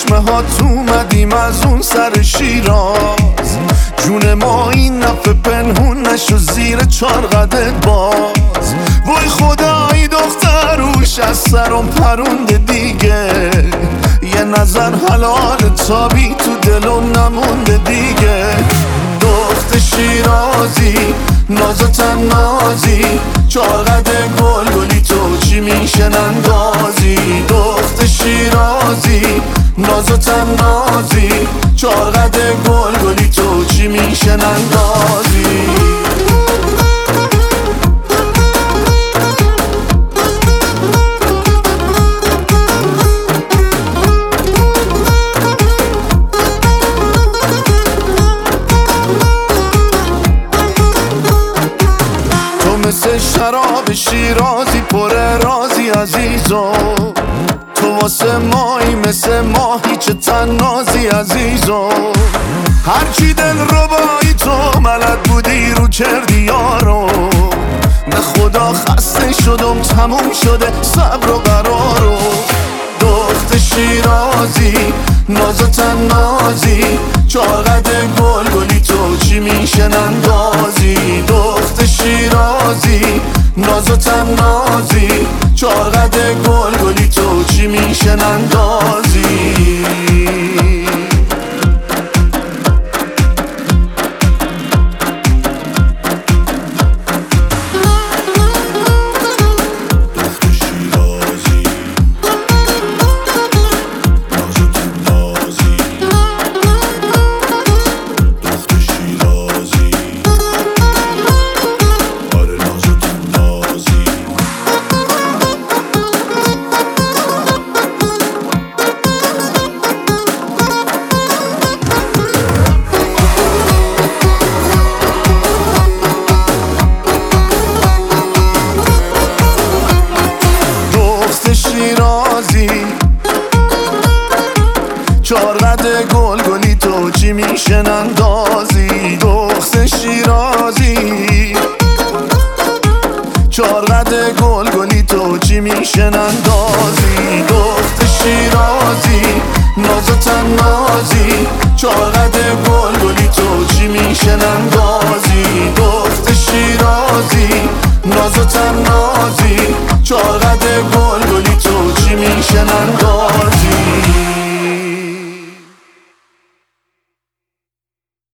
چشمه هات اومدیم از اون سر شیراز، جون ما این نفه پنهون نشو زیر چار قدت باز. وای خدایی دختر روش از سرم پرونده دیگه، یه نظر حلال تابی تو دلم نمونده دیگه. دخت شیرازی ناز و تنازی، چار قد گل گلی تو چی میشه نندازی. دخت شیرازی ناز و تنازی، چار قد گل گلی تو چی میشه نندازی. مثل شراب شیرازی پر رازی عزیزو، تو واسه مایی مثل ماهی چه تنازی عزیزو. هرچی دل ربایی تو بلد بودی رو کردی یارو، به خدا خسته شدم تموم شده صبر و قرارو. دخت شیرازی ناز و تنازی، چار قد گل گلی تو چی میشه نندازی. دخت شیرازی ناز و تنازی، چار قد گل گلی تو چی میشه نندازی. شیرازی چار قد گل گلی تو چی میشه نندازی. دخت شیرازی چار قد گل گلی تو چی میشه نندازی. دخت شیرازی ناز و تنازی، چار قد گل